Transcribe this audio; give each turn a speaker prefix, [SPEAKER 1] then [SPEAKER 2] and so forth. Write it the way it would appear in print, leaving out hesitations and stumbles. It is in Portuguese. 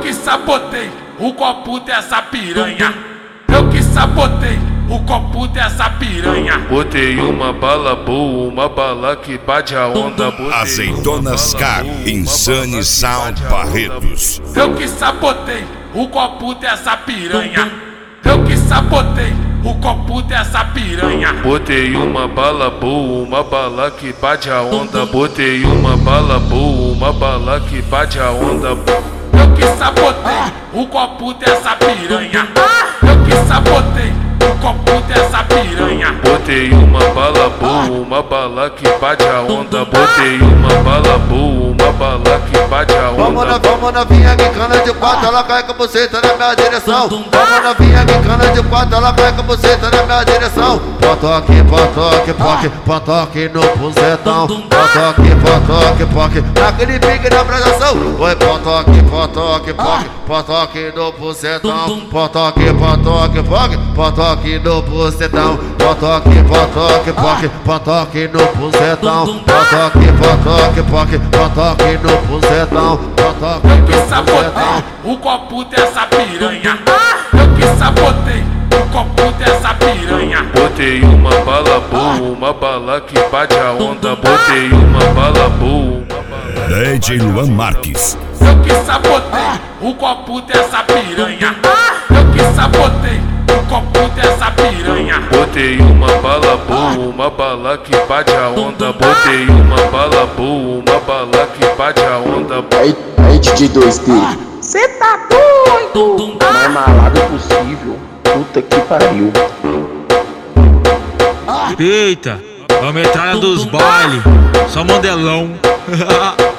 [SPEAKER 1] que sabotei o copo dessa piranha. Eu que sabotei o copo dessa piranha.
[SPEAKER 2] Botei uma bala boa, uma bala que bate a onda.
[SPEAKER 3] Azeitonas Car, Insane Sound Barretos.
[SPEAKER 1] Eu que sabotei o copo dessa piranha. Eu que sabotei o copo dessa piranha.
[SPEAKER 2] Botei uma bala boa, uma bala que bate a onda. Botei uma bala boa, uma bala que bate a onda.
[SPEAKER 1] Eu que sabotei o copo dessa piranha. Eu que sabotei o copo dessa piranha.
[SPEAKER 2] Botei uma bala boa, uma bala que bate a onda. Botei uma bala boa, uma bala que bate a onda.
[SPEAKER 4] Vamos novinha quicando de quatro, ela cai com a buceta na minha direção. Vamos novinha quicando de quatro, ela cai com a buceta na minha direção. Potoque, potoque, poque, potoque no bucetão. Potoque, potoque, poque, naquele pique da apresentação. Oi, potoque, potoque, poque, potoque no bucetão. Potoque, potoque, poque, potoque no bucetão. Potoque, potoque, poque, potoque no bucetão. Potoque, potoque, poque, potoque no bucetão.
[SPEAKER 1] Eu que sabotei o copo dessa piranha. Eu que sabotei o copo dessa piranha.
[SPEAKER 2] Botei uma bala boa, uma bala que bate a onda. Botei uma bala boa, uma bala.
[SPEAKER 3] DJ Luan Marques.
[SPEAKER 1] Eu que sabotei o copo dessa piranha. Eu que sabotei o copo dessa piranha.
[SPEAKER 2] Botei uma bala boa, uma bala que bate a onda. Botei uma bala boa, uma bala que bate a onda.
[SPEAKER 5] Aí DJ 2D, cê tá doido? Mais malado possível. Puta que pariu.
[SPEAKER 6] Eita, a metralha dos baile, só modelão.